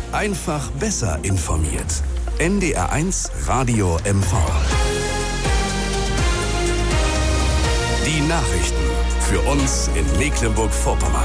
Einfach besser informiert. NDR1 Radio MV. Die Nachrichten für uns in Mecklenburg-Vorpommern.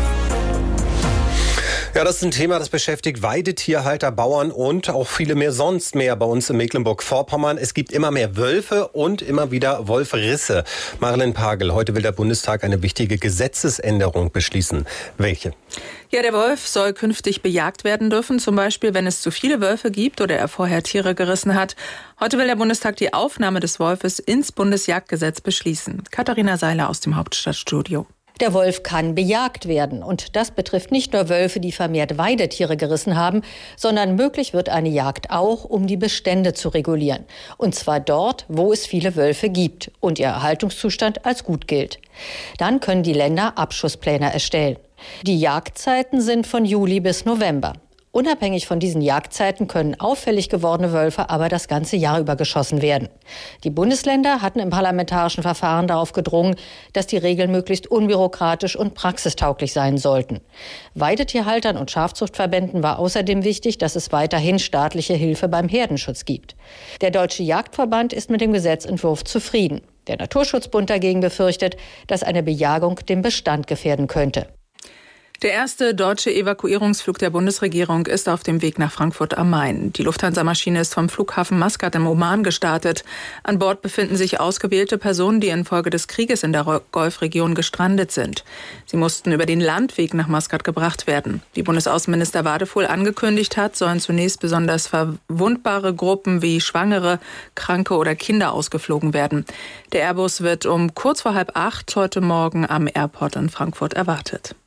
Ja, das ist ein Thema, das beschäftigt Weidetierhalter, Bauern und auch viele sonst mehr bei uns in Mecklenburg-Vorpommern. Es gibt immer mehr Wölfe und immer wieder Wolfrisse. Marilyn Pagel, heute will der Bundestag eine wichtige Gesetzesänderung beschließen. Welche? Ja, der Wolf soll künftig bejagt werden dürfen, zum Beispiel, wenn es zu viele Wölfe gibt oder er vorher Tiere gerissen hat. Heute will der Bundestag die Aufnahme des Wolfes ins Bundesjagdgesetz beschließen. Katharina Seiler aus dem Hauptstadtstudio. Der Wolf kann bejagt werden. Und das betrifft nicht nur Wölfe, die vermehrt Weidetiere gerissen haben, sondern möglich wird eine Jagd auch, um die Bestände zu regulieren. Und zwar dort, wo es viele Wölfe gibt und ihr Erhaltungszustand als gut gilt. Dann können die Länder Abschusspläne erstellen. Die Jagdzeiten sind von Juli bis November. Unabhängig von diesen Jagdzeiten können auffällig gewordene Wölfe aber das ganze Jahr über geschossen werden. Die Bundesländer hatten im parlamentarischen Verfahren darauf gedrungen, dass die Regeln möglichst unbürokratisch und praxistauglich sein sollten. Weidetierhaltern und Schafzuchtverbänden war außerdem wichtig, dass es weiterhin staatliche Hilfe beim Herdenschutz gibt. Der Deutsche Jagdverband ist mit dem Gesetzentwurf zufrieden. Der Naturschutzbund dagegen befürchtet, dass eine Bejagung den Bestand gefährden könnte. Der erste deutsche Evakuierungsflug der Bundesregierung ist auf dem Weg nach Frankfurt am Main. Die Lufthansa-Maschine ist vom Flughafen Maskat im Oman gestartet. An Bord befinden sich ausgewählte Personen, die infolge des Krieges in der Golfregion gestrandet sind. Sie mussten über den Landweg nach Maskat gebracht werden. Wie Bundesaußenminister Wadefuhl angekündigt hat, sollen zunächst besonders verwundbare Gruppen wie Schwangere, Kranke oder Kinder ausgeflogen werden. Der Airbus wird um kurz vor 7:30 heute Morgen am Airport in Frankfurt erwartet.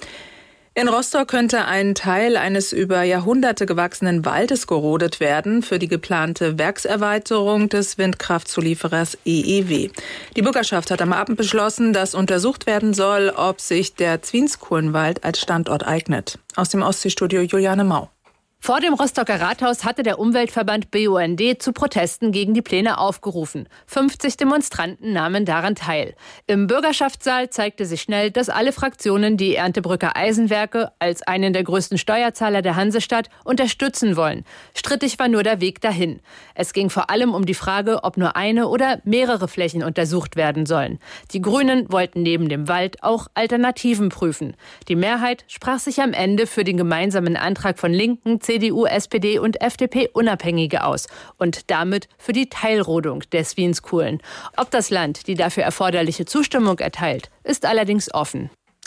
In Rostock könnte ein Teil eines über Jahrhunderte gewachsenen Waldes gerodet werden für die geplante Werkserweiterung des Windkraftzulieferers EEW. Die Bürgerschaft hat am Abend beschlossen, dass untersucht werden soll, ob sich der Zwienskohlenwald als Standort eignet. Aus dem Ostseestudio Juliane Mau. Vor dem Rostocker Rathaus hatte der Umweltverband BUND zu Protesten gegen die Pläne aufgerufen. 50 Demonstranten nahmen daran teil. Im Bürgerschaftssaal zeigte sich schnell, dass alle Fraktionen die Erntebrücker Eisenwerke als einen der größten Steuerzahler der Hansestadt unterstützen wollen. Strittig war nur der Weg dahin. Es ging vor allem um die Frage, ob nur eine oder mehrere Flächen untersucht werden sollen. Die Grünen wollten neben dem Wald auch Alternativen prüfen. Die Mehrheit sprach sich am Ende für den gemeinsamen Antrag von Linken, CDU, SPD und FDP Unabhängige aus und damit für die Teilrodung der Zwienskohlen. Ob das Land die dafür erforderliche Zustimmung erteilt, ist allerdings offen.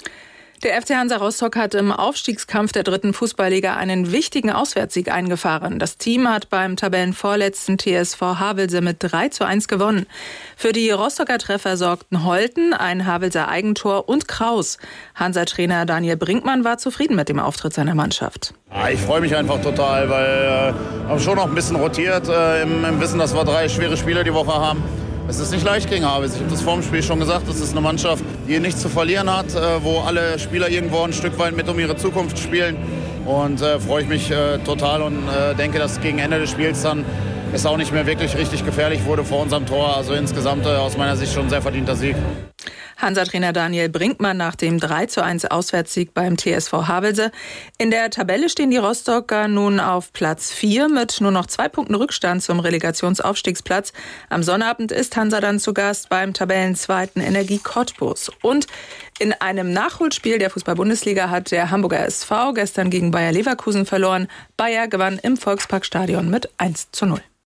Der FC Hansa Rostock hat im Aufstiegskampf der 3. Fußballliga einen wichtigen Auswärtssieg eingefahren. Das Team hat beim Tabellenvorletzten TSV Havelse mit 3:1 gewonnen. Für die Rostocker Treffer sorgten Holten, ein Havelser Eigentor und Kraus. Hansa-Trainer Daniel Brinkmann war zufrieden mit dem Auftritt seiner Mannschaft. Ich freue mich einfach total, weil wir haben schon noch ein bisschen rotiert im Wissen, dass wir 3 schwere Spiele die Woche haben. Es ist nicht leicht gegen Havelse. Ich habe das vor dem Spiel schon gesagt. Das ist eine Mannschaft, die nichts zu verlieren hat, wo alle Spieler irgendwo ein Stück weit mit um ihre Zukunft spielen. Und freue ich mich total und denke, dass gegen Ende des Spiels dann es auch nicht mehr wirklich richtig gefährlich wurde vor unserem Tor. Also insgesamt aus meiner Sicht schon ein sehr verdienter Sieg. Hansa-Trainer Daniel Brinkmann nach dem 3:1 Auswärtssieg beim TSV Havelse. In der Tabelle stehen die Rostocker nun auf Platz 4 mit nur noch 2 Punkten Rückstand zum Relegationsaufstiegsplatz. Am Sonnabend ist Hansa dann zu Gast beim Tabellenzweiten Energie Cottbus. Und in einem Nachholspiel der Fußball-Bundesliga hat der Hamburger SV gestern gegen Bayer Leverkusen verloren. Bayer gewann im Volksparkstadion mit 1:0.